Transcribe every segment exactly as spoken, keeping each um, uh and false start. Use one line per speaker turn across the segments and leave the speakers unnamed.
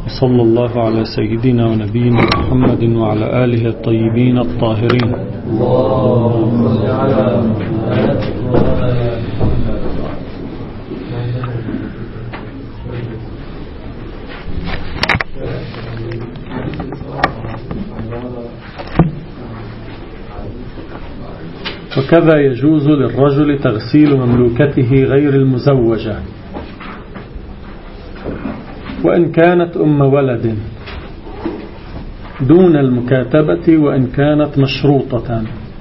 صلى الله على سيدنا ونبينا محمد وعلى آله الطيبين الطاهرين. وكذا يجوز للرجل تغسيل مملوكته غير المزوجة وإن كانت أم ولد دون المكاتبة وإن كانت مشروطة.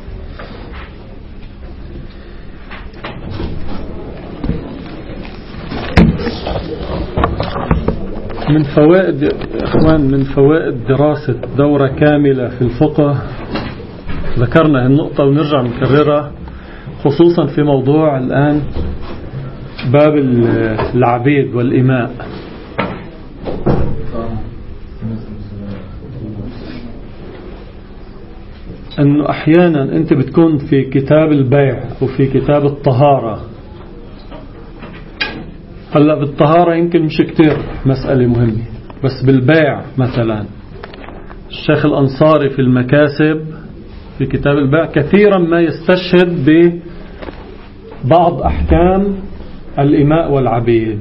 من فوائد إخوان من فوائد دراسة دورة كاملة في الفقه ذكرنا النقطة ونرجع نكررها، خصوصا في موضوع الآن باب العبيد والإماء. أنه أحيانا أنت بتكون في كتاب البيع أو في كتاب الطهارة. هلأ بالطهارة يمكن مش كتير مسألة مهمة، بس بالبيع مثلا الشيخ الأنصاري في المكاسب في كتاب البيع كثيرا ما يستشهد ببعض أحكام الإماء والعبيد.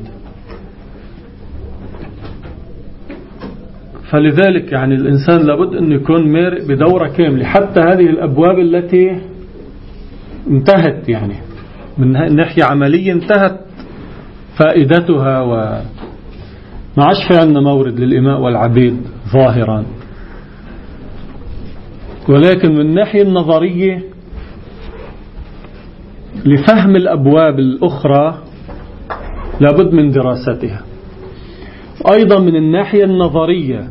فلذلك يعني الإنسان لابد أن يكون مارئ بدورة كاملة حتى هذه الأبواب التي انتهت يعني من ناحية عملية انتهت فائدتها وما عادش في عندنا مورد للإماء والعبيد ظاهرا، ولكن من الناحية النظرية لفهم الأبواب الأخرى لابد من دراستها. أيضا من الناحية النظرية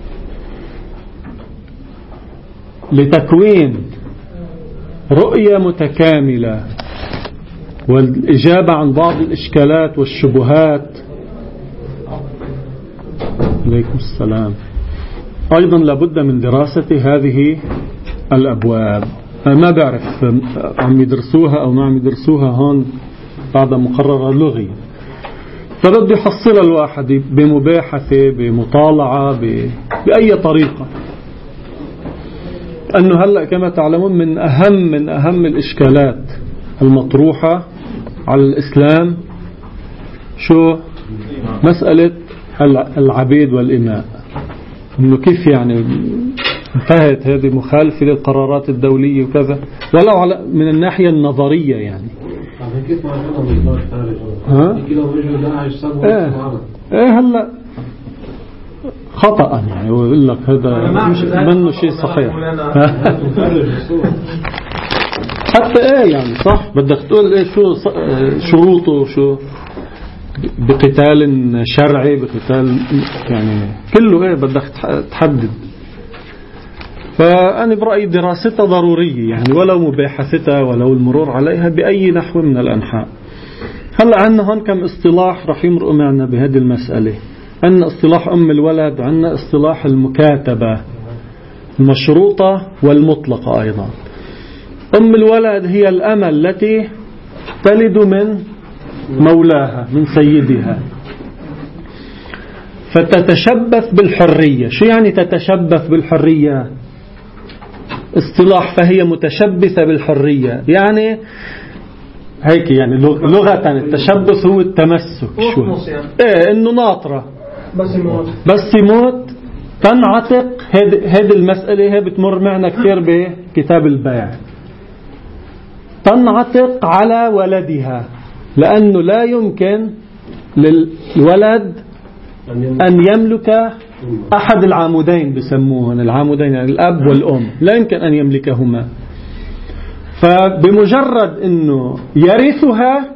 لتكوين رؤية متكاملة والإجابة عن بعض الإشكالات والشبهات. عليكم السلام. أيضا لابد من دراسة هذه الأبواب. ما بعرف عم يدرسوها أو ما عم يدرسوها هون بعد مقررة لغوية، فبده يحصل الواحد بمباحثة بمطالعة بأي طريقة. أنه هلأ كما تعلمون من أهم من أهم الإشكالات المطروحة على الإسلام شو مسألة العبيد والإماء، إنه كيف يعني انتهت هذه مخالفة للقرارات الدولية وكذا، ولو على من الناحية النظرية يعني. ها؟ ايه ايه هلا خطأ يعني ويقول لك هذا مش منه شيء صحيح. حتى ايه يعني صح بدك تقول ايه شو شروطه شو بقتال شرعي بقتال يعني كله ايه بدك تحدد. فأنا برأيي دراستها ضرورية يعني ولو مباحثتها ولو المرور عليها بأي نحو من الأنحاء. هلأ عندنا هون كم اصطلاح رح يمرقوا معنا بهذه المسألة. عندنا اصطلاح أم الولد وعندنا اصطلاح المكاتبة المشروطة والمطلقة. أيضا أم الولد هي الأمة التي تلد من مولاها من سيدها فتتشبث بالحرية. شو يعني تتشبث بالحرية؟ اصطلاح فهي متشبثة بالحرية يعني هيك يعني لغة التشبث هو التمسك. شو ايه انه ناطرة بس يموت بس يموت تنعتق. هذه المسألة هي بتمر معنا كثير بكتاب البيع. تنعتق على ولدها لأنه لا يمكن للولد أن يملك أحد العامودين بسموهن العامودين يعني الأب والأم لا يمكن أن يملكهما. فبمجرد أنه يرثها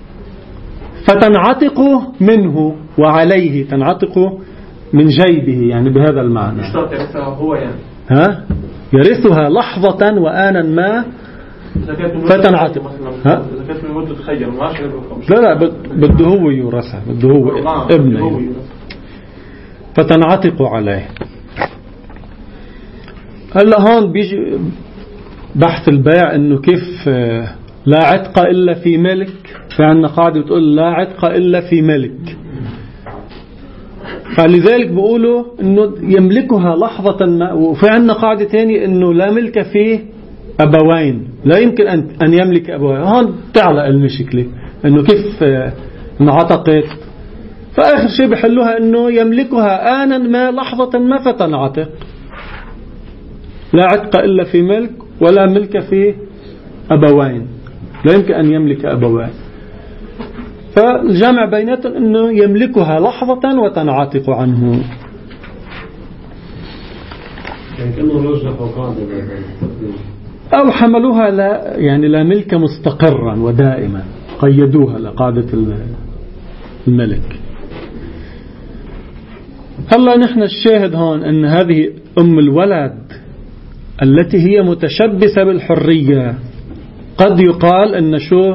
فتنعتق منه وعليه تنعتق من جيبه يعني بهذا المعنى. مش يرثها هو يعني ها يرثها لحظة وآنا ما فتنعتق. ها لا لا بده هو يورثها بده هو ابنه فتنعتق عليه. هلا هون بيجي بحث البيع انه كيف لا عتق الا في ملك. في عندنا قاعدة بتقول لا عتق الا في ملك. فلذلك بيقولوا انه يملكها لحظة ما. وفي عندنا قاعدة تانية انه لا ملك فيه ابوين، لا يمكن ان ان يملك ابوين. هون تعلق المشكلة انه كيف انعتقت. فاخر شيء بحلوها انه يملكها آنا ما لحظة ما فتنعتق. لا عتق الا في ملك، ولا ملك في ابوين، لا يمكن ان يملك ابوين. فالجامع بيناتهم انه يملكها لحظة وتنعتق عنه.
يعني كأنه رجحوا قاعدة
أو حملوها لا يعني لا ملك مستقرا ودائما، قيدوها لقاعدة الملك. هلا نحن الشاهد هون أن هذه أم الولد التي هي متشبثة بالحرية قد يقال أن شو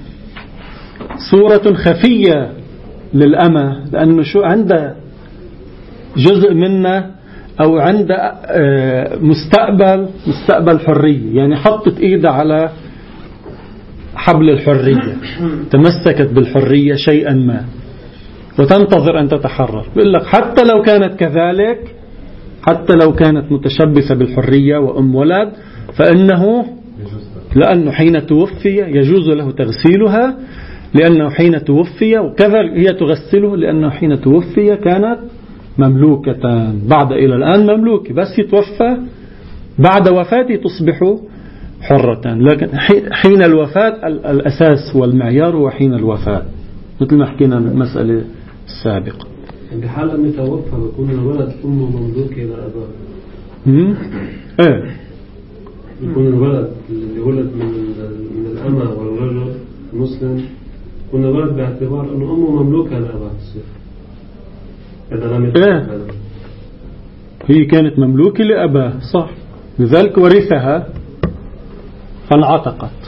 صورة خفية للأمة، لأنه شو عنده جزء منه أو عنده مستقبل مستقبل حرية، يعني حطت إيدها على حبل الحرية، تمسكت بالحرية شيئا ما وتنتظر أن تتحرر. بيقول لك حتى لو كانت كذلك، حتى لو كانت متشبثة بالحرية وأم ولد، فإنه لأنه حين توفي يجوز له تغسيلها، لأنه حين توفي، وكذا هي تغسله لأنه حين توفي كانت مملوكة، بعد إلى الآن مملوكة، بس يتوفى بعد وفاته تصبح حرة. لكن حين الوفاة الأساس والمعيار هو حين الوفاة، مثل ما حكينا المسألة السابقة.
بحال أن يتوفى بيكون الولد أمه مملوكة إلى أباه.
إيه
يكون الولد اللي ولد من من الأمة والرجل المسلم، يكون الولد باعتبار أنه أمه مملوكة لأباه تصير. هذا لم
إيه هي كانت مملوكة لأباه صح، لذلك ورثها فانعتقت.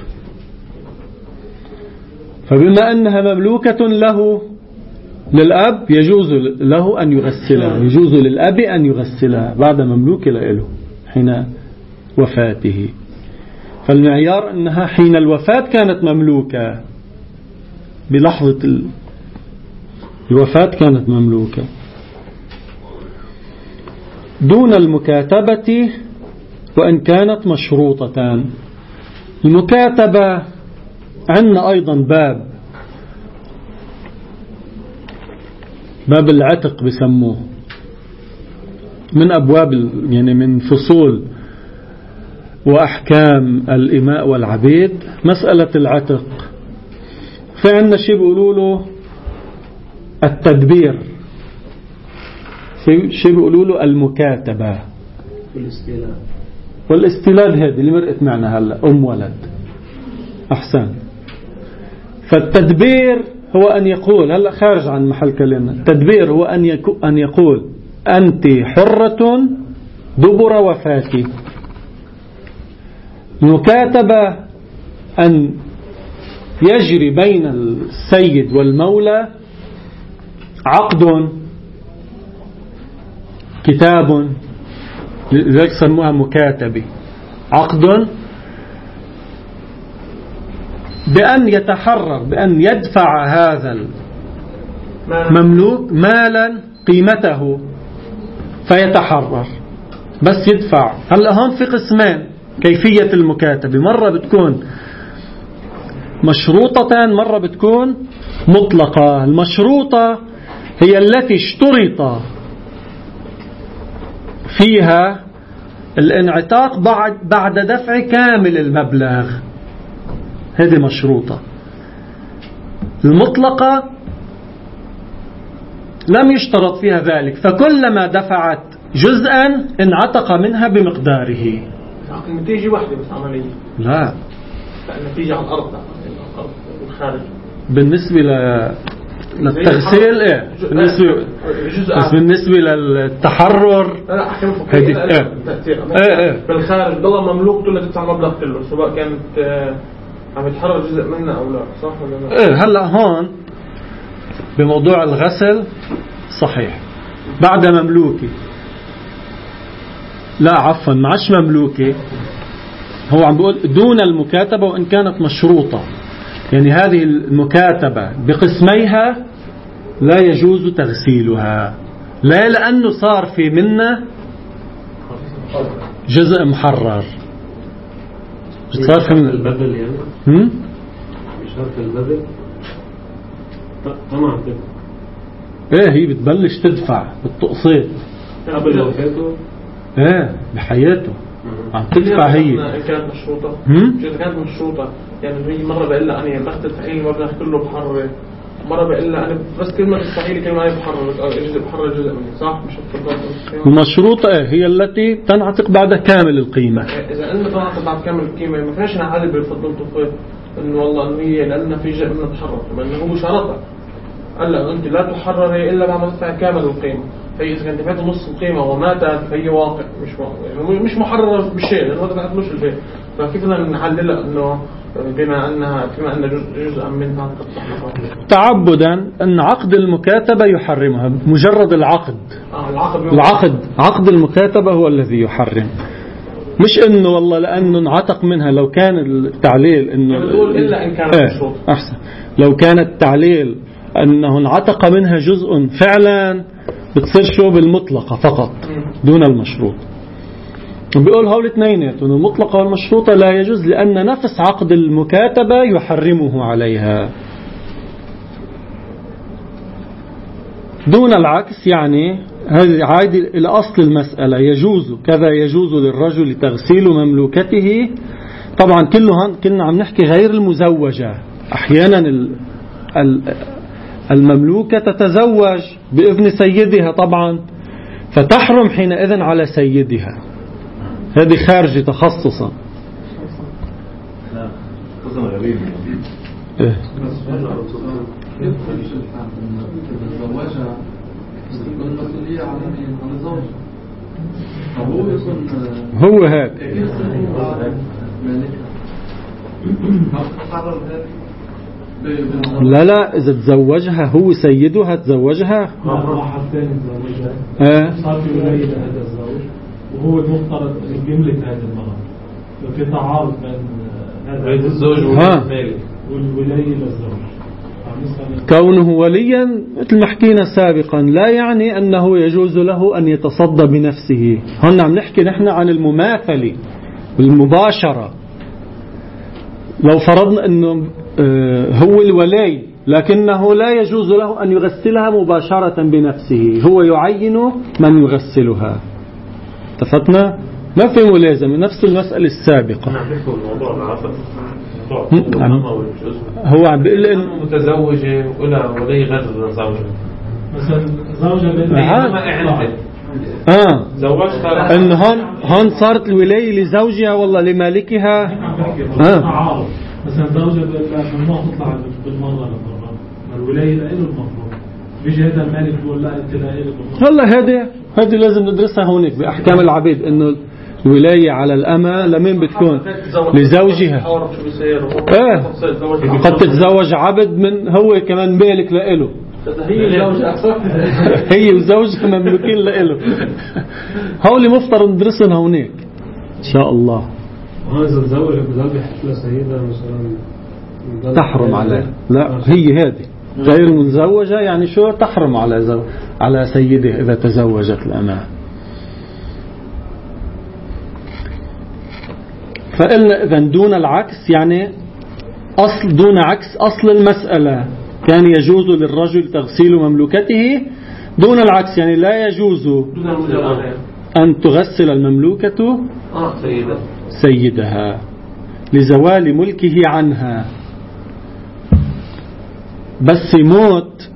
فبما أنها مملوكة له للأب يجوز له أن يغسلها، يجوز للأب أن يغسلها بعد مملوك له حين وفاته. فالمعيار أنها حين الوفاة كانت مملوكة، بلحظة الوفاة كانت مملوكة دون المكاتبة وإن كانت مشروطة. المكاتبة عندنا أيضا باب باب العتق بسموه، من أبواب يعني من فصول وأحكام الإماء والعبيد مسألة العتق. في عندنا شيء بيقولوا له التدبير، شيء بيقولوا له المكاتبة
والاستلاد.
والاستلاد هذه اللي مرقت معنا هلا أم ولد أحسن. فالتدبير هو أن يقول، هلا خارج عن محل كلامنا، التدبير هو أن أن يقول أنت حرة دبر وفاتي. المكاتبة أن يجري بين السيد والمولى عقد، كتاب، لذلك سموها مكاتبة، عقد بأن يتحرر، بأن يدفع هذا المملوك مالا قيمته فيتحرر، بس يدفع. هلا هون في قسمين كيفية المكاتبة، مرة بتكون مشروطة، مرة بتكون مطلقة. المشروطة هي التي اشترط فيها الانعتاق بعد بعد دفع كامل المبلغ، هذه مشروطة. المطلقة لم يشترط فيها ذلك، فكلما دفعت جزءا انعتق منها بمقداره.
النتيجة واحدة بس عملية،
لا
النتيجة على الأرض، الأرض والخارج.
بالنسبة ل للتغسيل ايه، بالنسبة بس بالنسبة للتحرر
لا أحكي
هدي ايه ايه ايه
بالخارج ضل مملوك تقول تدفع المبلغ كله، سواء كانت عم يتحرر جزء منه أو لا، صح ولا لا؟
ايه. هلا هون بموضوع الغسل صحيح بعد مملوكي، لا عفوا معش مملوكي، هو عم بيقول دون المكاتبة وإن كانت مشروطة، يعني هذه المكاتبة بقسميها لا يجوز تغسيلها، لا لأنه صار في منا جزء محرر، صار في منا
البدل يعني
هم؟
بشرط البدل طبعا كده.
ايه هي بتبلش تدفع بالتقسيط
قبل وفاته.
ايه بحياته عم تدفع هي.
كانت مشروطة.
هم؟
إذا كانت مشروطة يعني هي مرة بقول لها أنا بخت الفعيل المبلغ كله بحرر، مرة بقول لها أنا بس كلمة تدفعي لي كلمة أنا بحرر أو جزء بحرر جزء مني، صح؟ مش التفضل.
المشروطة إيه هي التي تنعتق بعد كامل القيمة.
إذا أنت تنعتق بعد كامل القيمة ما فيناش نعلل بالفضل طفل إنه والله إنه هي لأن في جزء منها تحرر، لأنه هو شرطها قال لا أنت لا تحرر إلا بعد ما تدفع كامل القيمة. فهي إذا كانت دفعت نص القيمة وماتت فهي واقع مش واقع يعني مش محررة بالشيء لأنه هذا بعد مش البيت. فكيف بدنا نحللها إنه بما أنها بما أن جزء منها
تعبدا أن عقد المكاتبة يحرمها مجرد العقد.
آه العقد
العقد عقد المكاتبة هو الذي يحرم، مش إنه والله لأنه انعتق منها. لو كان التعليل إنه
إلا إن كان مشروط
أحسن، لو كان التعليل أنه انعتق منها جزء فعلا بتصير شو بالمطلقة فقط دون المشروط. بيقول هول اثنيناتهم المطلقة والمشروطة لا يجوز لأن نفس عقد المكاتبة يحرمه عليها دون العكس. يعني هذه عادي إلى أصل المسألة، يجوز كذا يجوز للرجل تغسيل مملوكته. طبعا كله كنا عم نحكي غير المزوجة. أحيانا المملوكة تتزوج بإذن سيدها طبعا فتحرم حينئذ على سيدها، هذه خارج تخصصا. إيه؟ هو هذا لا لا إذا تزوجها هو سيدها تزوجها
واحد ثاني تزوجها
اه
صار في ولاية لهذا الزوج وهو المفترض يملك هذه المرأة. لو في تعارض بين هذا الزوج والمالك والولاية للزوج
كونه وليا مثل ما حكينا سابقا لا يعني أنه يجوز له أن يتصدى بنفسه. هنا عم نحكي نحن عن المماثلة والمباشرة. لو فرضنا أنه هو الولي لكنه لا يجوز له أن يغسلها مباشرة بنفسه، هو يعين من يغسلها. اتفقنا؟ ما في ملازمة، نفس المسألة السابقة. هو عم بيقول إن
متزوجة ولا ولي غير زوجة مثلا زوجة بالله
آه
زوجتها
إن هون هون صارت الولاية لزوجها والله لمالكها.
آه مثلا زوجة بالله تطلع بالمرة الولاية له المفروض بيجي هذا المالك يقول لا أنت لا إله.
هلا هذه هذه لازم ندرسها هونيك بأحكام العبيد إنه الولاية على الأمة لمين بتكون؟ لزوجها. آه قد تتزوج عبد من هو كمان مالك لإله.
هي وزوجها
هي وزوجها مملوكين لإله. هولي مفترض ندرسهم هونيك إن شاء الله.
وهذا الزوجة بذلك حفلة سيدة مثلا
تحرم عليه. لا هي هذه غير متزوجة يعني شو تحرم على زو... على سيده إذا تزوجت الأمة. فقلنا إذن دون العكس يعني أصل دون عكس أصل المسألة كان يجوز للرجل تغسيل مملوكته. دون العكس يعني لا يجوز أن تغسل المملوكة سيدها لزوال ملكه عنها. بس يموت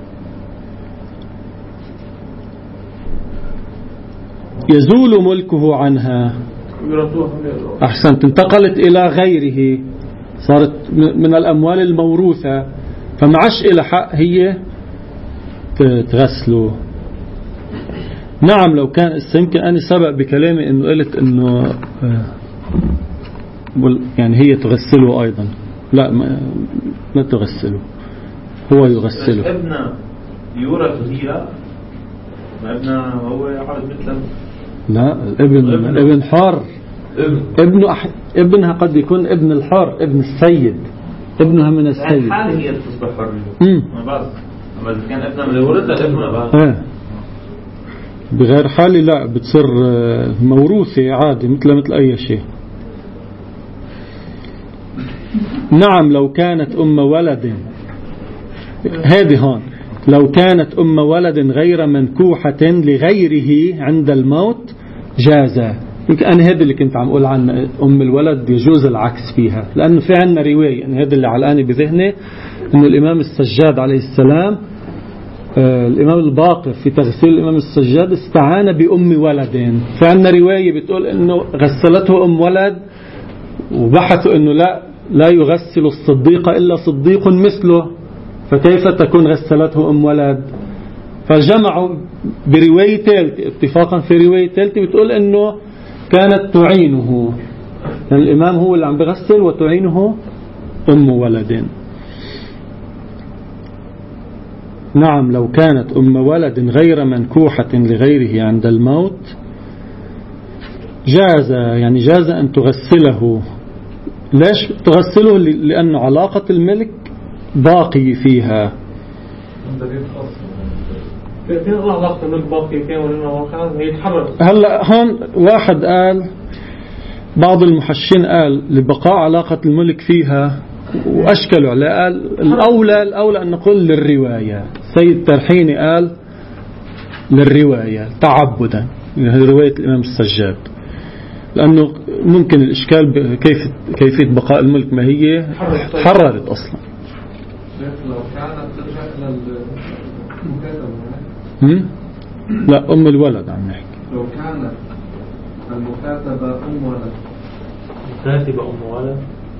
يزول ملكه عنها. أحسن انتقلت إلى غيره صارت من الأموال الموروثة فمعش إلى حق هي تغسله. نعم لو كان يمكن أنا سبق بكلامي إنه قلت إنه يعني هي تغسله أيضا. لا ما, ما تغسله هو يغسله.
ابنه يورث هي ابنه هو يعرض مثل
لا ابن ابن, ابن حر
ابن
ابنه أح... ابنها قد يكون ابن الحر ابن السيد ابنها من السيد
الحالة هي اللي تصبح حر. امم ما بس اما اذا كان ابنها من ورثها ابنها بقى.
اه
اه
بغير حالة لا، بتصير موروثة عادي مثل مثل أي شيء. نعم لو كانت أم ولد، هذه هون لو كانت أم ولد غير منكوحة لغيره عند الموت جاز. أنا هذا اللي كنت عم أقول عن أم الولد يجوز العكس فيها، لأنه في عنا رواية، أنا هذا اللي علقاني بذهني، أنه الإمام السجاد عليه السلام آه الإمام الباقر في تغسيل الإمام السجاد استعان بأم ولد. في عنا رواية بتقول أنه غسلته أم ولد، وبحثوا أنه لا لا يغسل الصديق إلا صديق مثله، فكيف تكون غسلته أم ولد؟ فجمعوا برواية ثالثة، اتفاقا في رواية ثالثة بتقول أنه كانت تعينه، يعني الإمام هو اللي عم بغسل وتعينه أم ولد. نعم لو كانت أم ولد غير منكوحة لغيره عند الموت جاز، يعني جاز أن تغسله. ليش تغسله؟ لأن علاقة الملك باقي فيها.
فين الله علاقة الملك باقي فيها ولا هي يتحرر؟
هلا هون واحد قال، بعض المحشين قال لبقاء علاقة الملك فيها، وأشكلوا عليه قال الأولى الأولى أن نقول للرواية. سيد ترحيني قال للرواية تعبدا، هذه رواية الإمام السجاد، لأنه ممكن الإشكال كيف كيفية بقاء الملك ما هي حررت أصلا.
لو كانت ترجع
للمكاتبة، لا أم الولد عم نحكي.
لو كانت المكاتبة أم ولد،
مكاتبة أم ولد،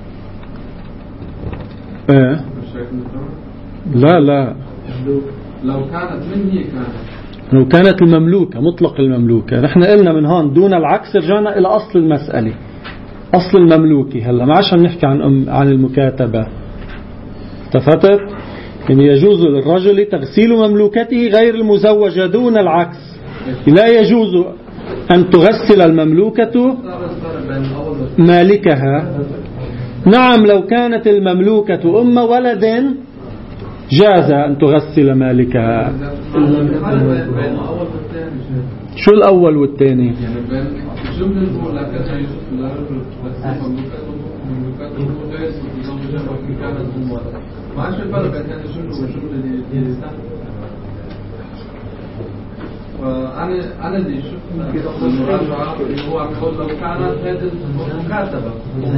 ايه لا لا
لو كانت من هي كانت
لو كانت المملوكة مطلق المملوكة. نحن قلنا من هون دون العكس رجعنا إلى أصل المسألة، أصل المملوكي. هلا ما عشان نحكي عن أم عن المكاتبة، تفتت يعني يجوز للرجل تغسيل مملوكته غير المزوجة دون العكس. لا يجوز أن تغسل المملوكة مالكها. نعم لو كانت المملوكة أم ولد جاز أن تغسل مالكها. شو الأول والثاني؟
يعني بين الجملة الأولى كان يجوز للرجل تغسل مملوكته غير المزوجة وإن كانت أم ولد. ما عادش الفرق بين الجملة والجملة اللي فأنا أنا اللي شفت المراجعة اللي هو عم يقول لو كانت هذه المكاتبة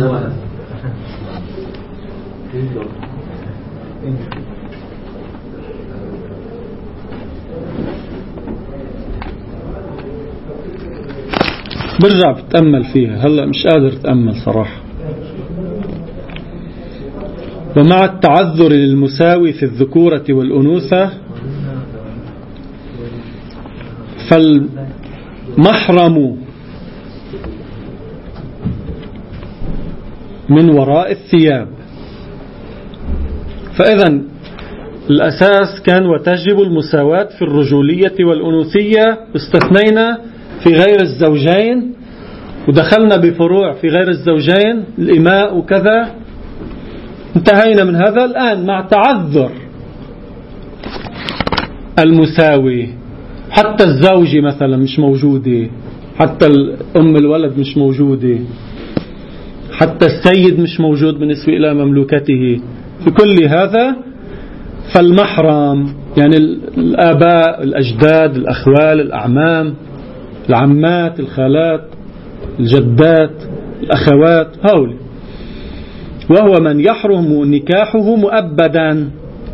برجع بتأمل فيها، هلأ مش قادر تأمل صراحة. ومع التعذر للمساوي في الذكورة والأنوثة فالمحرم من وراء الثياب. فإذا الأساس كان وتجب المساواة في الرجولية والأنوثية، استثنينا في غير الزوجين ودخلنا بفروع في غير الزوجين الإماء وكذا، انتهينا من هذا. الآن مع تعذر المساوي، حتى الزوجة مثلا مش موجودة، حتى أم الولد مش موجودة، حتى السيد مش موجود بالنسبة إلى مملوكته، في كل هذا فالمحرم يعني الآباء الأجداد الأخوال الأعمام العمات الخالات الجدات الأخوات هؤلاء، وهو من يحرم نكاحه مؤبدا.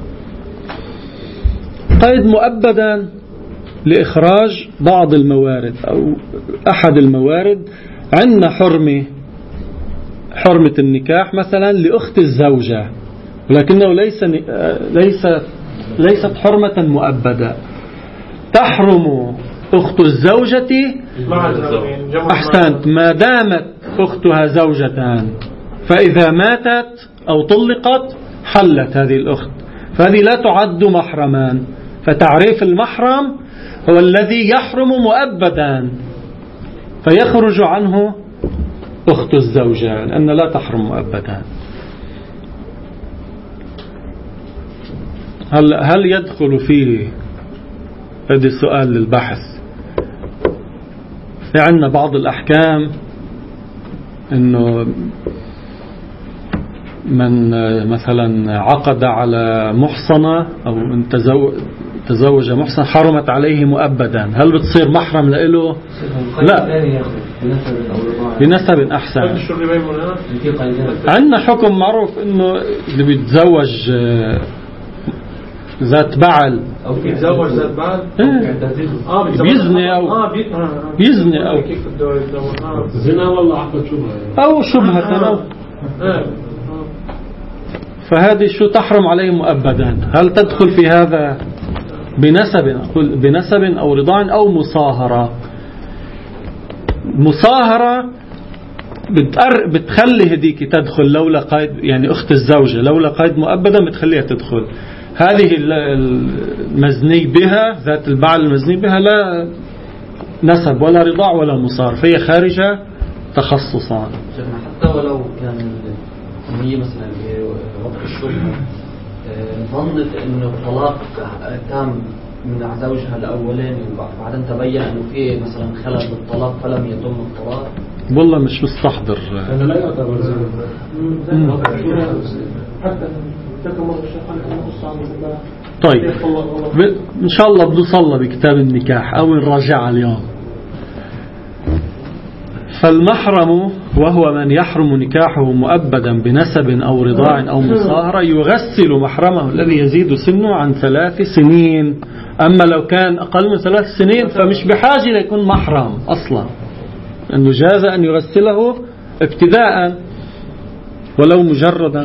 قيد مؤبدا لإخراج بعض الموارد أو أحد الموارد. عندنا حرمة حرمة النكاح مثلا لأخت الزوجة، ولكنه ليس ليس ليست حرمة مؤبدة. تحرم أخت الزوجة أحسنت ما دامت أختها زوجتان، فإذا ماتت أو طلقت حلت هذه الأخت، فهذه لا تعد محرمان. فتعريف المحرم هو الذي يحرم مؤبدا فيخرج عنه أخت الزوجة، لأن لا تحرم مؤبدا. هل هل يدخل فيه، هذا السؤال للبحث، عندنا بعض الأحكام إنه من مثلا عقد على محصنة أو من تزوج محصن حرمت عليه مؤبدا، هل بتصير محرم له؟ لا، بنسب أحسن. عندنا حكم معروف إنه اللي بيتزوج ذات بعل
أو بيتزوج ذات بعل
آه بيزني أو بيزني أو
زنا والله عقد شبهة
أو شبهة أو فهذه شو تحرم عليه مؤبدا. هل تدخل في هذا بنسب بنسب أو رضاع أو مصاهرة؟ مصاهرة بتقر بتخلي هديك تدخل لولا قيد، يعني أخت الزوجة لولا قيد مؤبدا بتخليها تدخل. هذه المزني بها ذات البعل المزني بها لا نسب ولا رضاع ولا مصاهرة، فهي خارجة تخصصا.
حتى ولو كان هي مثلا بوقت الشبهة ظنت انه الطلاق تام من زوجها الاولاني وبعدين تبين انه في مثلا خلل بالطلاق فلم يتم الطلاق،
والله مش مستحضر.
هذا لا يعتبر زنا.
حتى
طيب إن شاء الله بنصلى بكتاب النكاح أو نراجع اليوم. فالمحرم وهو من يحرم نكاحه مؤبدا بنسب أو رضاع أو مصاهرة يغسل محرمه الذي يزيد سنه عن ثلاث سنين. أما لو كان أقل من ثلاث سنين فمش بحاجة ليكون محرم أصلا، أنه جاز أن يغسله ابتداء ولو مجردا.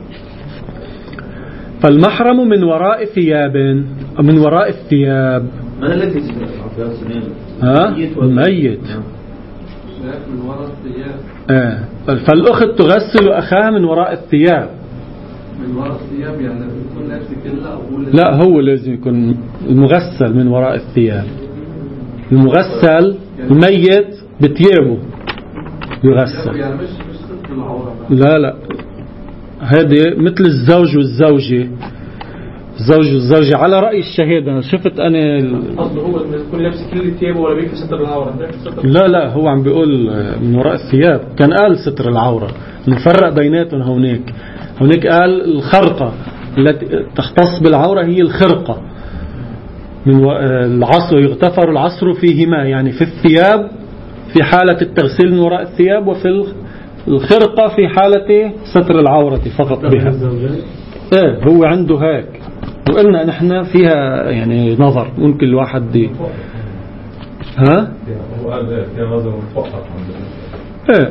فالمحرم من وراء ثياب، من وراء الثياب.
من الذي يجب سنين؟
ها الميت.
من وراء الثياب.
آه. فالأخت تغسل أخاها من وراء الثياب.
من وراء الثياب يعني بتكون نفسي كلها أو
لا، هو لازم يكون المغسل من وراء الثياب. المغسل الميت بثيابه يغسل.
يعني مش مش ستر العورة.
لا لا، هذه مثل الزوج والزوجة. الزوج والزوجة على رأي الشهيد. أنا شفت أنا
قصده هو يكون لابس كل ثيابه ولا بيكفي ستر العورة؟
لا لا، هو عم بيقول من وراء الثياب. كان قال ستر العورة، نفرق بيناتهم. هونيك هونيك قال الخرقة التي تختص بالعورة هي الخرقة من العصر، يغتفر العصر فيهما، يعني في الثياب في حالة التغسيل من وراء الثياب، وفي الخرقة في حالة ستر العورة فقط بها. ايه هو عنده هيك. وقلنا نحن فيها يعني نظر ممكن الواحد دي. ها
هو قال فيها نظر فقط.
ايه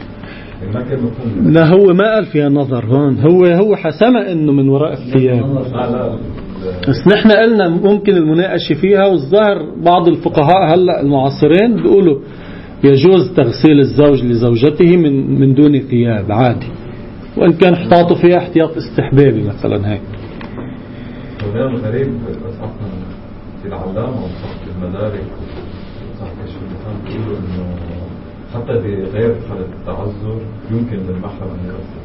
لا، هو ما قال فيها نظر هون. هو هو حسم انه من وراء الثياب. بس نحن قلنا ممكن المناقشة فيها، والظاهر بعض الفقهاء هلا المعاصرين بيقولوا يجوز تغسيل الزوج لزوجته من من دون ثياب عادي، وإن كان احتاطوا فيها احتياط استحبابي مثلا هيك.
وده غريب أصحابنا في العلامة وصحة المدارك وصحة كشف اللسان بيقولوا إنه حتى بغير حالة التعذر يمكن للمحرم أن يغسل.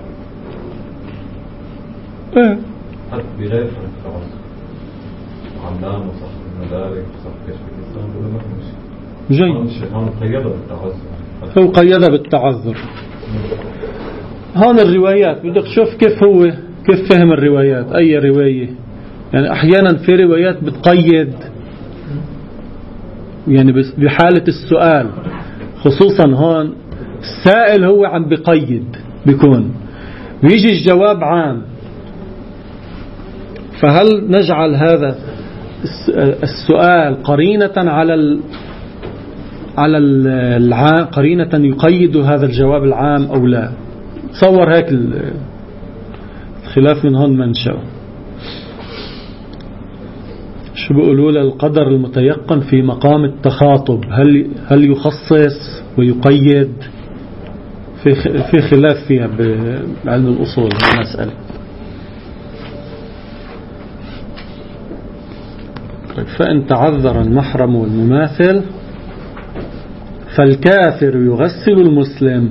إيه
حتى بغير حالة التعذر. علامة وصحة المدارك وصحة كشف اللسان بيقولوا ما في مشكلة.
جيد.
هون قيدها بالتعذر.
هو قيدها بالتعذر. هون الروايات بدك تشوف كيف هو كيف فهم الروايات. أي رواية يعني أحيانا في روايات بتقيد يعني بحالة السؤال، خصوصا هون السائل هو عم بقيد بيكون ويجي الجواب عام. فهل نجعل هذا السؤال قرينة على ال على العام، قرينة يقيد هذا الجواب العام أو لا؟ تصور هيك الخلاف من هون منشأ. شو بيقولوا له القدر المتيقن في مقام التخاطب، هل هل يخصص ويقيد؟ في في خلاف فيها بعلم الأصول المسألة. فإن تعذر المحرم والمماثل فالكافر يغسل المسلم.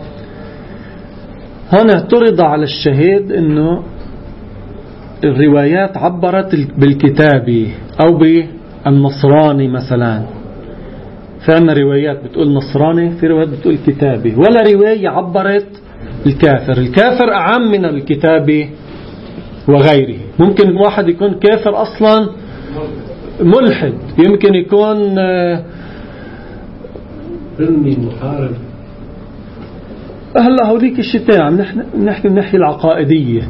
هنا اعترض على الشهيد انه الروايات عبرت بالكتابي او بالنصراني مثلا، في عنا روايات بتقول نصراني، في روايات بتقول كتابي، ولا رواية عبرت الكافر. الكافر أعم من الكتابي وغيره. ممكن واحد يكون كافر أصلا ملحد، يمكن يكون
ذمي محارب.
هلا هوديك الشتاء عم نحكي من الناحية العقائدية.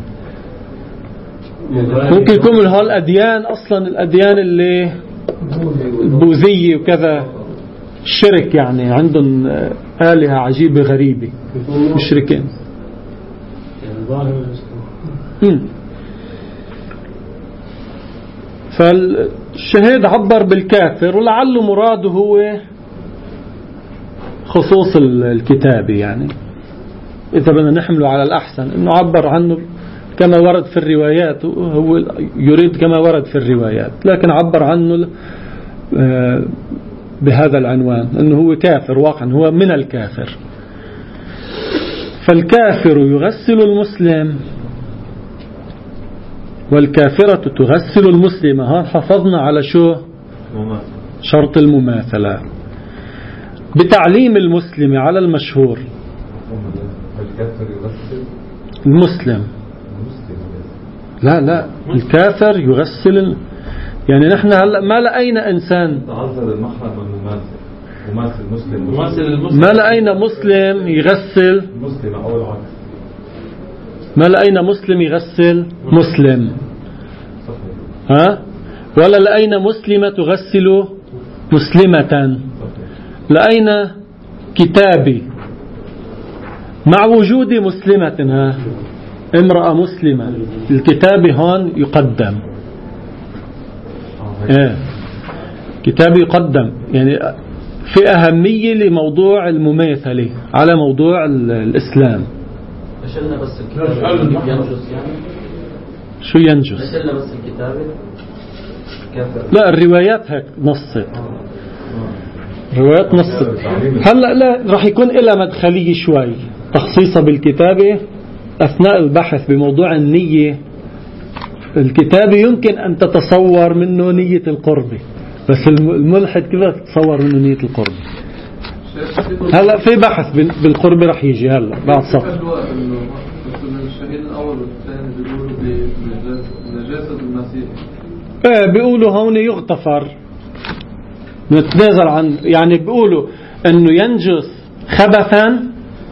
ممكن يكون من هالأديان أصلا الأديان اللي البوذية وكذا شرك، يعني عندهم آلهة عجيبة غريبة مشركين.
يعني ظاهر
فالشهيد عبر بالكافر، ولعله مراده هو خصوص الكتابي، يعني إذا بدنا نحمله على الأحسن إنه عبر عنه كما ورد في الروايات، هو يريد كما ورد في الروايات، لكن عبر عنه بهذا العنوان أنه هو كافر، واقعا هو من الكافر. فالكافر يغسل المسلم والكافرة تغسل المسلمة. ها حفظنا على شو؟ شرط المماثلة بتعليم المسلم على المشهور. المسلم لا لا الكافر يغسل، يعني نحن هلا ما لقينا إنسان ما لقينا مسلم يغسل مسلم، أو العكس ما لقينا مسلم يغسل مسلم، ها، ولا لقينا مسلمة تغسل مسلمة. لقينا كتابي مع وجود مسلمة، ها، امرأة مسلمة، الكتابي هون يقدم. ايه كتابي يقدم، يعني في أهمية لموضوع المماثلة على موضوع الإسلام.
شلنا بس الكتاب ينجس، يعني
شو ينجس؟
شلنا بس الكتاب كافر.
لا الروايات هيك نصت، روايات نصت. هلا لا راح يكون إلى مدخلية شوي تخصيصها بالكتابة أثناء البحث بموضوع النية. الكتابة يمكن أن تتصور منه نية القرب، بس الملحد كيف تتصور منه نية القرب؟ هلا في بحث بالقرب رح يجي هلا بعد صفحة.
الشهيد الأول والثاني بيقولوا بنجاسة المسيح.
ايه بيقولوا هون يغتفر، نتنازل عن، يعني بيقولوا انه ينجس خبثا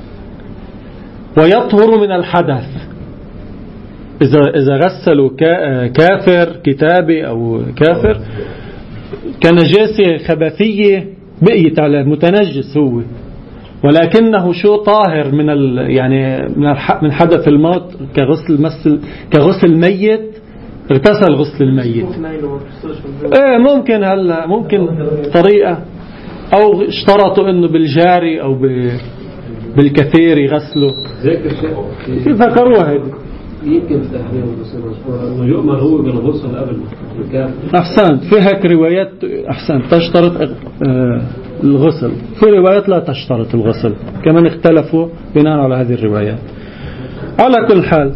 ويطهر من الحدث. إذا إذا غسلوا كافر كتابي أو كافر كنجاسة خبثية بقيت على متنجس هو، ولكنه شو طاهر من ال يعني من من حدث الموت، كغسل مسل كغسل ميت، اغتسل غسل الميت. ايه ممكن هلا ممكن طريقة، أو اشترطوا إنه بالجاري أو بالكثير يغسلوا، ذكروها هذه.
يمكن تحريم الغسل، انه يؤمر هو بالغسل قبل الكافر.
احسنت، في هيك روايات احسنت تشترط الغسل، في روايات لا تشترط الغسل، كمان اختلفوا بناء على هذه الروايات. على كل حال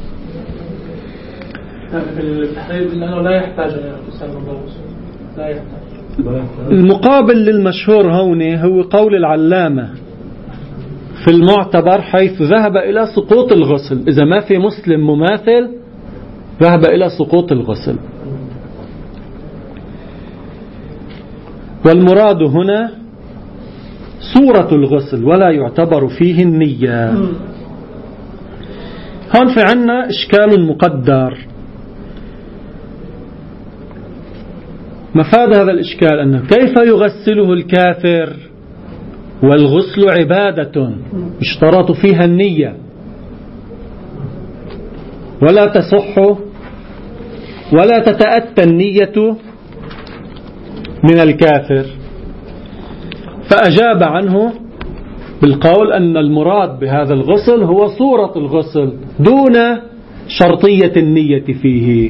التحريم لانه لا يحتاج الى غسل، لا يحتاج.
المقابل للمشهور هون هو قول العلامة في المعتبر، حيث ذهب إلى سقوط الغسل. إذا ما في مسلم مماثل ذهب إلى سقوط الغسل. والمراد هنا صورة الغسل ولا يعتبر فيه النية. هون في عنا إشكال مقدر. مفاد هذا الإشكال أنه كيف يغسله الكافر والغسل عبادة اشترط فيها النية ولا تصح ولا تتأتى النية من الكافر. فأجاب عنه بالقول أن المراد بهذا الغسل هو صورة الغسل دون شرطية النية فيه.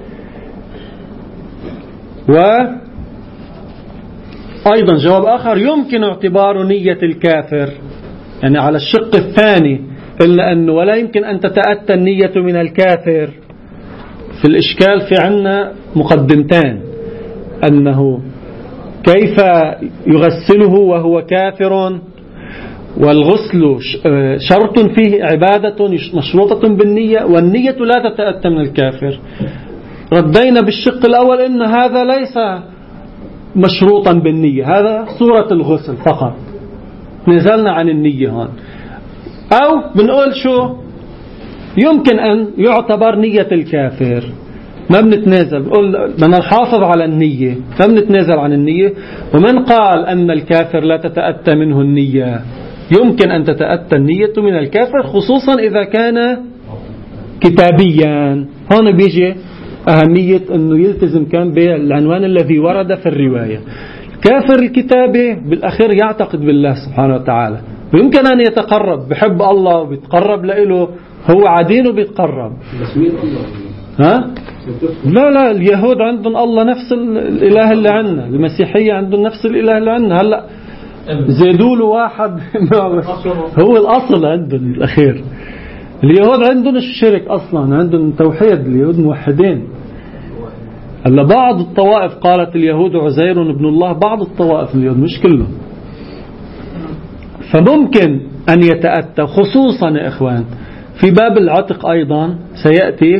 وأيضا جواب آخر يمكن اعتبار نية الكافر، يعني على الشق الثاني، إلا أنه ولا يمكن أن تتأتى النية من الكافر. في الإشكال في عنا مقدمتان، أنه كيف يغسله وهو كافر، والغسل شرط فيه عبادة مشروطة بالنية، والنية لا تتأتى من الكافر. ردينا بالشق الأول إن هذا ليس مشروطا بالنية، هذا صورة الغسل فقط، نزلنا عن النية هون. أو بنقول شو يمكن أن يعتبر نية الكافر، ما بنتنازل، بنقول بدنا نحافظ على النية، ما بنتنازل عن النية. ومن قال أن الكافر لا تتأتى منه النية؟ يمكن أن تتأتى النية من الكافر، خصوصا إذا كان كتابيا. هون بيجي أهمية أنه يلتزم كان بالعنوان الذي ورد في الرواية. الكافر الكتابي بالأخير يعتقد بالله سبحانه وتعالى، ويمكن أن يتقرب، بحب الله وبيتقرب له، هو عدين وبيتقرب.
بس مين الله؟
ها؟ لا لا، اليهود عندهم الله نفس الإله اللي عندنا، المسيحية عندهم نفس الإله اللي عندنا. هلأ زيدوا له واحد هو الأصل عندهم الأخير. اليهود عندهم الشرك أصلا، عندهم توحيد، اليهود موحدين. هلا بعض الطوائف قالت اليهود عزير ابن الله، بعض الطوائف اليهود مش كلهم. فممكن أن يتأتى، خصوصا يا إخوان في باب العتق أيضا سيأتي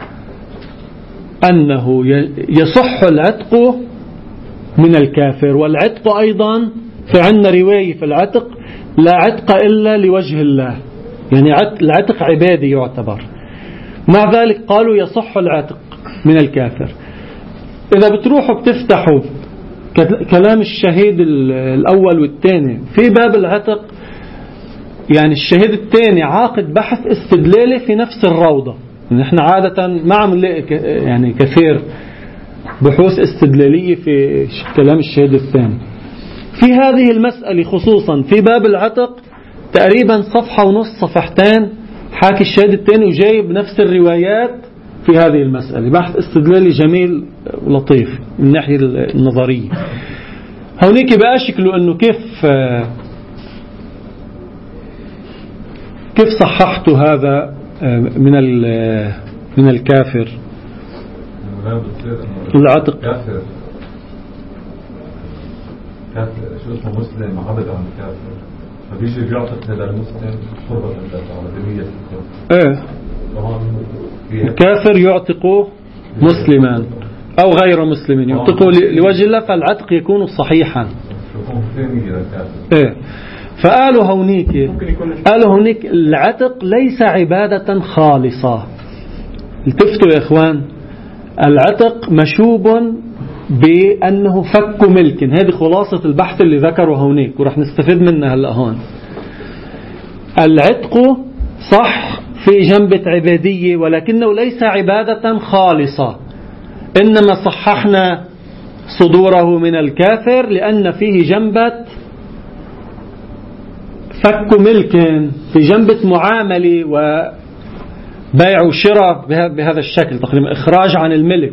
أنه يصح العتق من الكافر. والعتق أيضا في عندنا رواية في العتق: لا عتق إلا لوجه الله، يعني العتق عبادي يعتبر. مع ذلك قالوا يصح العتق من الكافر. إذا بتروحوا بتفتحوا كلام الشهيد الأول والثاني في باب العتق، يعني الشهيد الثاني عاقد بحث استدلالي في نفس الروضة. نحن عادة ما عم نلاقي يعني كثير بحوث استدلالية في كلام الشهيد الثاني. في هذه المسألة خصوصا في باب العتق تقريبا صفحة ونص، صفحتين، حاكي الشهيد الثاني وجايب نفس الروايات في هذه المسألة، بحث استدلالي جميل لطيف من الناحية النظرية. هونيك بقى شكله أنه كيف كيف صححت هذا من من الكافر العتق.
كافر كافر شو اسمه مسلم عبد عن كافر، فبيجي بيعتق هذا المسلم حرة على دمية.
ايه الكافر يعتق مسلما أو غير مسلم، يعتقه لوجه الله، فالعتق يكون صحيحا. ايه فقالوا هونيك قالوا هونيك العتق ليس عبادة خالصة. التفتوا يا إخوان، العتق مشوب بأنه فك ملك. هذه خلاصة البحث اللي ذكره هونيك ورح نستفيد منه هلأ هون. العتق صح في جنبة عبادية، ولكنه ليس عبادة خالصة. إنما صححنا صدوره من الكافر لأن فيه جنبة فك ملك، في جنبة معاملة وبيع وشراء بهذا الشكل، تقريبا إخراج عن الملك.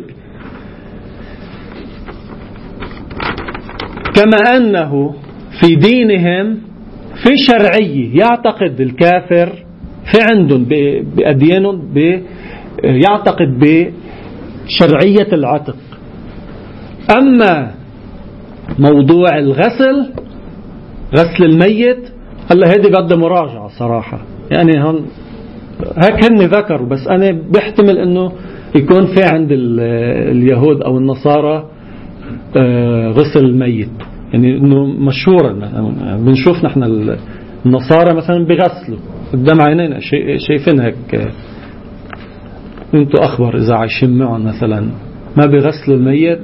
كما أنه في دينهم في شرعية، يعتقد الكافر في عندهم بأديانهم يعتقد بشرعية العتق. أما موضوع الغسل، غسل الميت، هلا هذه بدها مراجعة صراحة، يعني هون هيك هن ذكروا، بس أنا بحتمل إنه يكون في عند اليهود أو النصارى غسل الميت، يعني إنه مشهورا بنشوف نحن النصارى مثلا بغسلوا قدام عينينا، شايفين هيك انتوا أخبر إذا عايشين معهم مثلا ما بغسلوا الميت.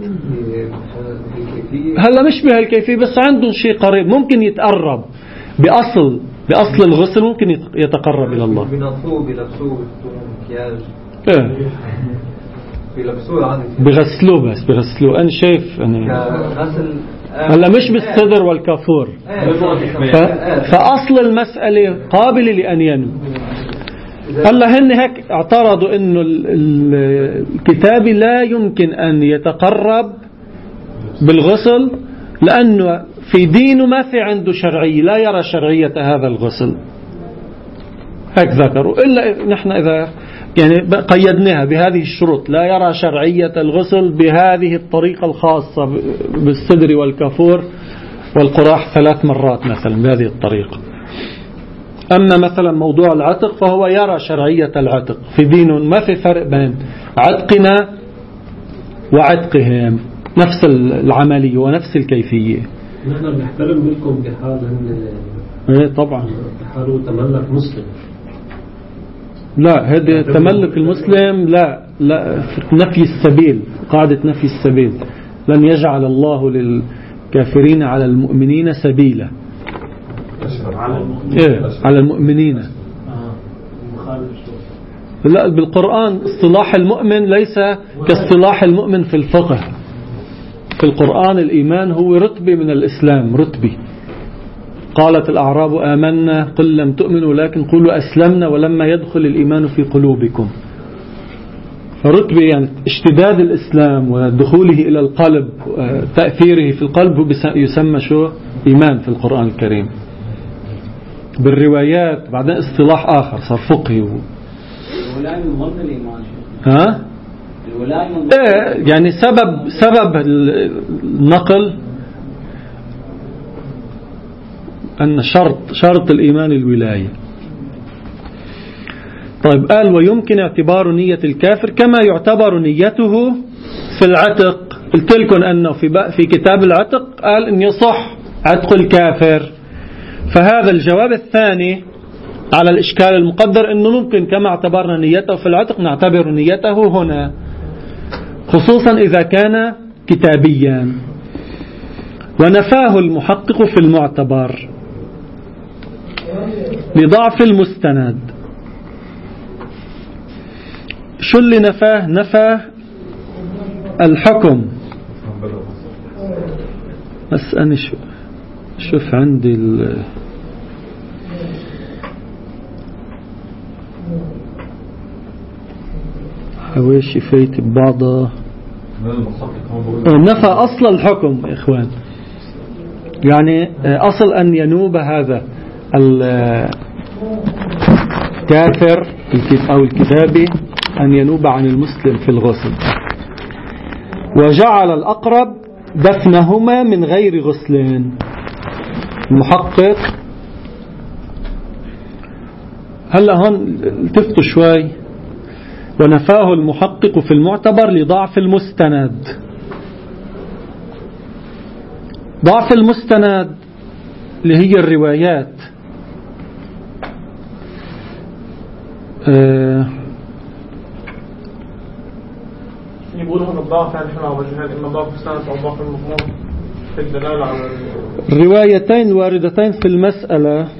هلا مش بهالكيفية، بس عندهم شيء قريب، ممكن يتقرب بأصل بأصل الغسل، ممكن يتقرب إلى الله.
بنصوه بلبسوه مكياج،
إيه
بلبسوه عادي،
بغسلوه، بس بغسلوه. أنا شايف يعني
غسل
هلا مش بالصدر والكافور. فأصل المسألة قابلة لأن ينمو. هلا هن هيك اعترضوا إنه الكتاب لا يمكن أن يتقرب بالغسل لأنه في دينه ما في عنده شرعية، لا يرى شرعية هذا الغسل. هيك ذكروا. إلا نحن إذا يعني قيدناها بهذه الشروط: لا يرى شرعية الغسل بهذه الطريقة الخاصة بالصدر والكافور والقراح ثلاث مرات مثلا بهذه الطريقة. أما مثلا موضوع العتق فهو يرى شرعية العتق في دينه، ما في فرق بين عتقنا وعتقهم، نفس العملية ونفس الكيفية.
نحن بنحترم منكم بحال
ايه طبعا
بحاله تملك مسلم.
لا، هذا تملك المسلم لا لا نفي السبيل، قاعدة نفي السبيل: لن يجعل الله للكافرين على المؤمنين سبيلا. إيه على المؤمنين. لا، بالقرآن اصطلاح المؤمن ليس كاصطلاح المؤمن في الفقه. في القرآن الإيمان هو رتبة من الإسلام، رتبة. قالت الأعراب آمنا قل لم تؤمنوا لكن قولوا أسلمنا ولما يدخل الإيمان في قلوبكم. فرتبة يعني اشتداد الإسلام ودخوله إلى القلب، تأثيره في القلب يسمى شو؟ إيمان في القرآن الكريم. بالروايات بعدين اصطلاح آخر صار فقهي.
الولاية من ضمن الإيمان.
ها؟
الولاية من
إيه يعني سبب سبب النقل أن شرط شرط الإيمان الولاية. طيب قال: ويمكن اعتبار نية الكافر كما يعتبر نيته في العتق. قلت لكم أنه في في كتاب العتق قال إن يصح عتق الكافر. فهذا الجواب الثاني على الإشكال المقدر، أنه ممكن كما اعتبرنا نيته في العتق نعتبر نيته هنا، خصوصا إذا كان كتابيا. ونفاه المحقق في المعتبر لضعف المستند. شو اللي نفاه؟ نفاه الحكم. بس أنا شو شوف عندي ال حواشي فايت ببعضها. نفى أصل الحكم يا إخوان، يعني أصل أن ينوب هذا الكافر أو الكتابي أن ينوب عن المسلم في الغسل. وجعل الأقرب دفنهما من غير غسلين. المحقق هلأ هون التفتوا شوي. ونفاه المحقق في المعتبر لضعف المستند. ضعف المستند اللي هي الروايات. آه
يقولوا هنا الضعف يعني احنا وجهنا إما ضعف السند أو ضعف المفهوم في الدلالة على
الروايتين الواردتين في المسألة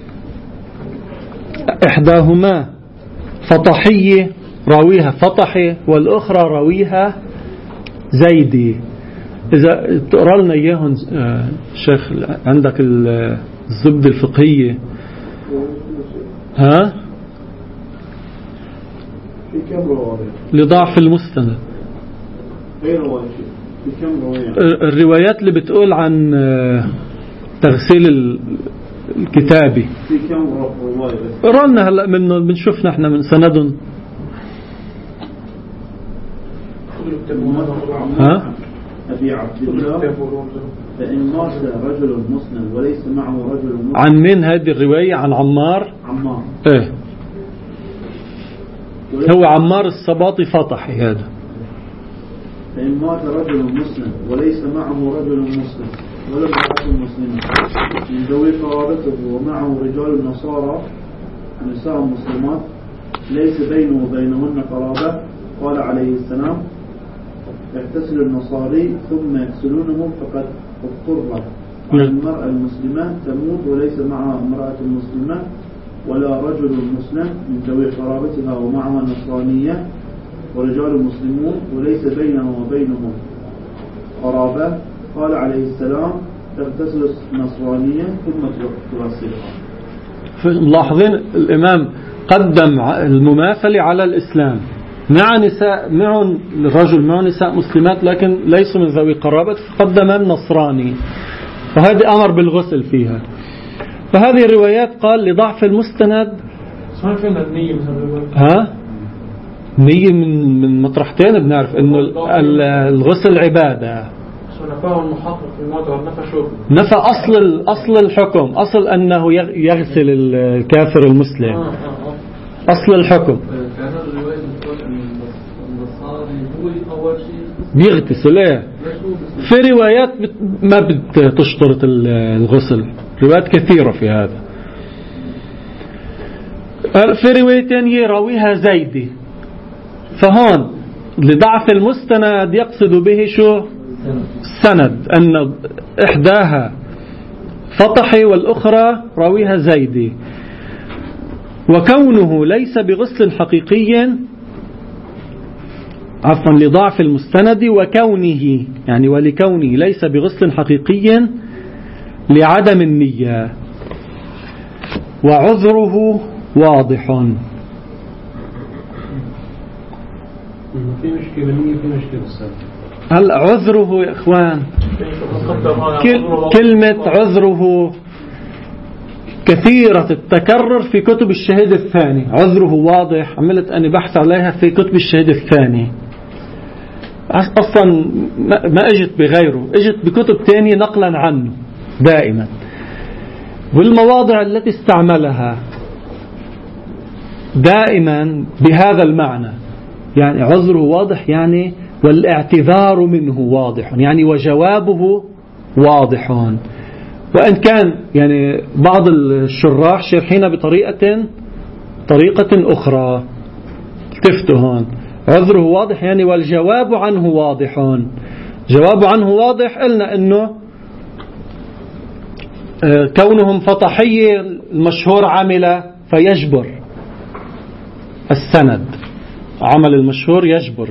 إحداهما فطحية راويها فطحي والأخرى راويها زيدي. إذا تقرأ لنا إياهم شيخ عندك الزبدة الفقهية. ها لضعف المستند الروايات اللي بتقول عن تغسيل الكتابي. قرأنا هلأ من بنشوف نحن من سندهم. ها
أبي عبد الله فإن مات رجل مسلم وليس معه رجل مسلم.
عن من هذه الرواية؟ عن عمار.
عمار
ايه هو عمار السباطي فطحي هذا.
فإن مات رجل مسلم وليس معه رجل مسلم ولا امرأة مسلمة من ذوي قرابته ومعه رجال النصارى نساء مسلمات ليس بينه وبينهن قرابة، قال عليه السلام: يغتسل النصاري ثم يغسلونه فقد اضطر على المرأة المسلمة تموت وليس معها امرأة مسلمة ولا رجل مسلم من ذوي قرابتها ومعها نصرانية ورجال مسلمون وليس بينه وبينهم قرابة، قال عليه السلام: تغتسل النصرانية ثم تغسلها.
ملاحظين الإمام قدم المماثلة على الإسلام. مع نساء مع الرجل مع نساء مسلمات لكن ليسوا من ذوي قرابة، فقدم النصراني، فهذا أمر بالغسل فيها. فهذه الروايات قال لضعف المستند.
صحيح فين النية؟
ها نية من من مطرحتين بنعرف إنه الغسل عبادة.
نفاه المحقق في الموضع نفى شو؟
نفى أصل أصل الحكم، أصل أنه يغسل الكافر المسلم.
آه آه آه.
أصل الحكم.
كان الرواية بتقول إن النصاري هو أول شيء
بيغتسل. إيه؟ في روايات ما بتشترط الغسل، روايات كثيرة في هذا. في روايتين يراويها زيدي، فهون لضعف المستند يقصد به شو؟ السند، أن إحداها فطحي والأخرى راويها زيدي. وكونه ليس بغسل حقيقي عفوا لضعف المستند، وكونه يعني ولكونه ليس بغسل حقيقي لعدم النية، وعذره واضح.
في مشكلة بالنية، في مشكلة بالسند.
هل عذره يا إخوان؟ كلمة عذره كثيرة التكرر في كتب الشهيد الثاني. عذره واضح، عملت أني بحث عليها في كتب الشهيد الثاني، أصلا ما أجت بغيره، أجت بكتب تانية نقلا عنه دائما. والمواضع التي استعملها دائما بهذا المعنى، يعني عذره واضح يعني والاعتذار منه واضح، يعني وجوابه واضح. وإن كان يعني بعض الشراح شرحين بطريقة طريقة أخرى، التفتوا هون عذره واضح يعني والجواب عنه واضح. جواب عنه واضح قلنا أنه كونهم فطحي المشهور عمل فيجبر السند، عمل المشهور يجبر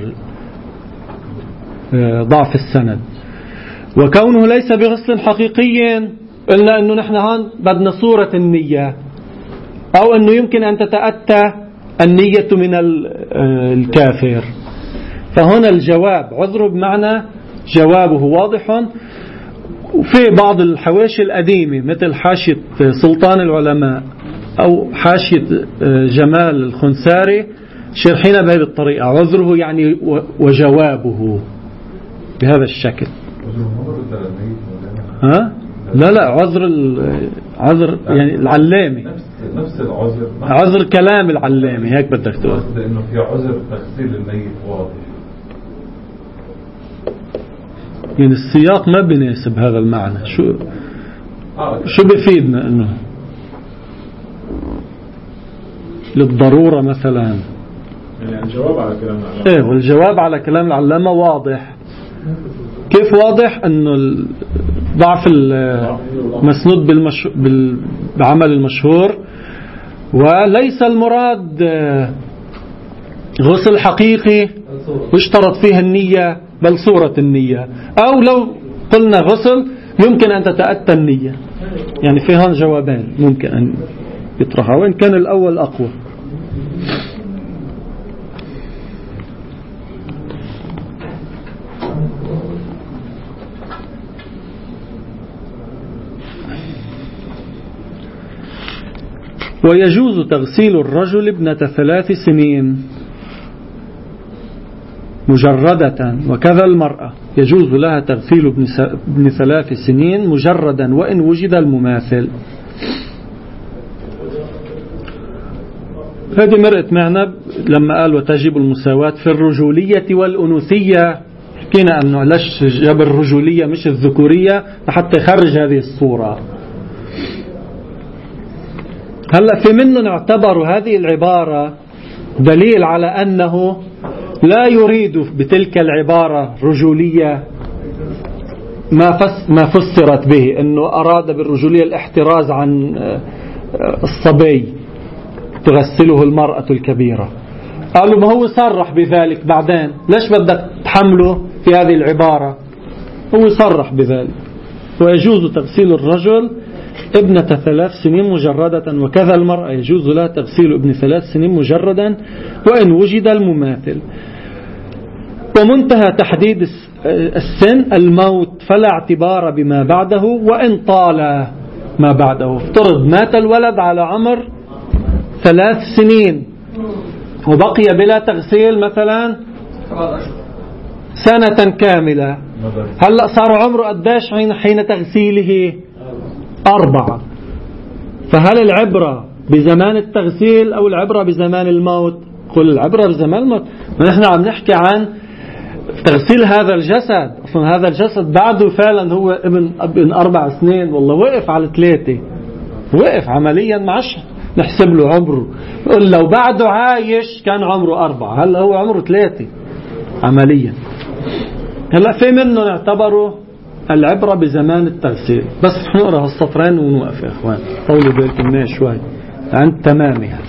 ضعف السند. وكونه ليس بغسل حقيقي إلا أنه نحن هون بدنا صورة النية، أو أنه يمكن أن تتأتى النية من الكافر. فهنا الجواب عذره بمعنى جوابه واضح. وفي بعض الحواشي القديمة مثل حاشية سلطان العلماء أو حاشية جمال الخنساري شرحين بهذه الطريقة، عذره يعني وجوابه بهذا الشكل. ها؟ لا لا عذر عذر يعني العلامي،
نفس العذر،
عذر كلام العلامي، هيك بدك تقول.
لأنه في عذر تغسيل الميت واضح،
يعني السياق ما بيناسب هذا المعنى. شو شو بيفيدنا انه للضرورة مثلا؟
يعني الجواب على كلام العلامة.
ايه، والجواب على كلام العلامة واضح. كيف واضح؟ انه ضعف المسنود بالمش... بالعمل المشهور، وليس المراد غسل حقيقي واشترط فيه النية بل صورة النية، أو لو قلنا غسل يمكن أن تتأتى النية. يعني في هون جوابان ممكن أن يطرحها، وإن كان الأول أقوى. ويجوز تغسيل الرجل ابنة ثلاث سنين مجردة، وكذا المرأة يجوز لها تغسيل ابن ثلاث سنين مجردا وإن وجد المماثل. هذه مرقت معنا لما قال وتجب المساواة في الرجولية والأنوثية، حكينا أنه ليش جاب الرجولية مش الذكورية حتى يخرج هذه الصورة. هلأ في منهم اعتبروا هذه العبارة دليل على أنه لا يريد بتلك العبارة رجولية ما فس ما فسرت به، أنه أراد بالرجولية الاحتراز عن الصبي تغسله المرأة الكبيرة. قالوا ما هو صرح بذلك بعدين، ليش بدك تحمله في هذه العبارة؟ هو صرح بذلك. ويجوز تغسيل الرجل ابنة ثلاث سنين مجردة، وكذا المرأة يجوز لها تغسيل ابن ثلاث سنين مجردا وإن وجد المماثل. ومنتهى تحديد السن الموت، فلا اعتبار بما بعده وإن طال ما بعده. افترض مات الولد على عمر ثلاث سنين وبقي بلا تغسيل مثلا سنة كاملة، هلأ صار عمره قداش حين حين تغسيله؟ أربعة. فهل العبرة بزمان التغسيل أو العبرة بزمان الموت؟ قل العبرة بزمان الموت. نحن عم نحكي عن تغسيل هذا الجسد. أصلا هذا الجسد بعده فعلا هو ابن ابن أربع سنين، والله وقف على ثلاثة، وقف عمليا معش نحسب له عمره. قل لو بعده عايش كان عمره أربعة، هلا هو عمره ثلاثة عمليا. هلا في منه نعتبره العبرة بزمان التغسيل. بس نقرأ هالسطرين ونوقف يا إخوان، طولوا بالكم شوي عند تمامها.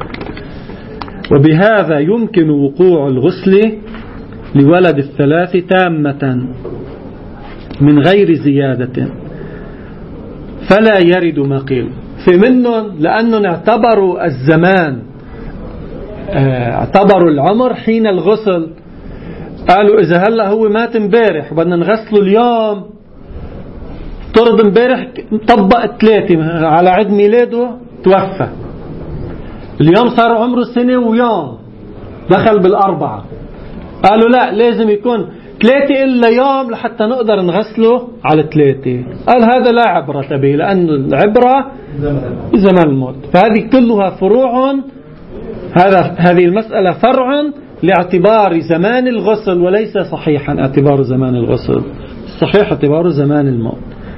وبهذا يمكن وقوع الغسل لولد الثلاث تامة من غير زيادة، فلا يرد ما قيل. في منهم لأنه نعتبروا الزمان، اعتبروا العمر حين الغسل. قالوا إذا هلأ هو مات امبارح وبدنا نغسله اليوم، طرد امبارح طبق ثلاثة على عيد ميلاده توفى، اليوم صار عمره سنة ويوم دخل بالأربعة. قالوا لا، لازم يكون ثلاثة إلا يوم لحتى نقدر نغسله على ثلاثة. قال هذا لا عبرة به، لأن العبرة زمان الموت. فهذه كلها فروع، هذا هذه المسألة فرع لاعتبار زمان الغسل، وليس صحيحا اعتبار زمان الغسل، الصحيح اعتبار زمان الموت.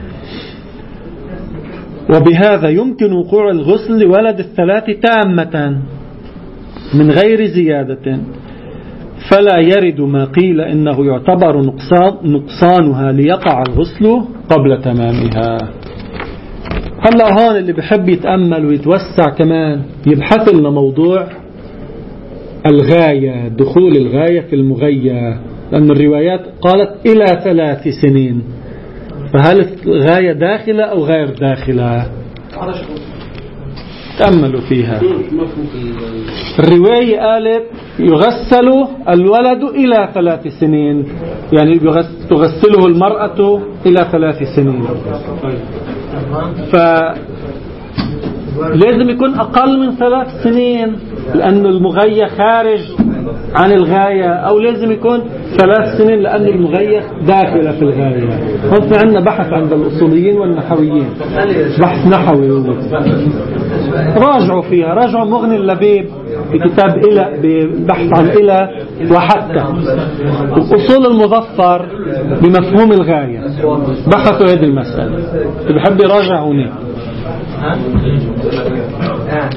وبهذا يمكن وقوع الغسل لولد الثلاث تامة من غير زيادة، فلا يرد ما قيل إنه يعتبر نقصان نقصانها ليقع الغسل قبل تمامها. هلا هون اللي بحب يتأمل ويتوسع كمان يبحث لنا موضوع الغاية، دخول الغاية في المغية، لأن الروايات قالت إلى ثلاث سنين، فهل الغاية داخلة أو غير داخلة؟ تأملوا فيها. الرواية قالت يغسل الولد إلى ثلاث سنين، يعني تغسله المرأة إلى ثلاث سنين، فلازم يكون أقل من ثلاث سنين لأن المغية خارج عن الغاية، أو لازم يكون ثلاث سنين لأن المغية داخلة في الغاية. هون في عندنا بحث عند الأصوليين والنحويين، بحث نحوي، راجعوا فيها، راجعوا مغني اللبيب بكتاب إلى، ببحث عن إلى وحتى، وأصول المظفر بمفهوم الغاية، بحثوا هذه المسألة. اللي بحب يراجع هوني.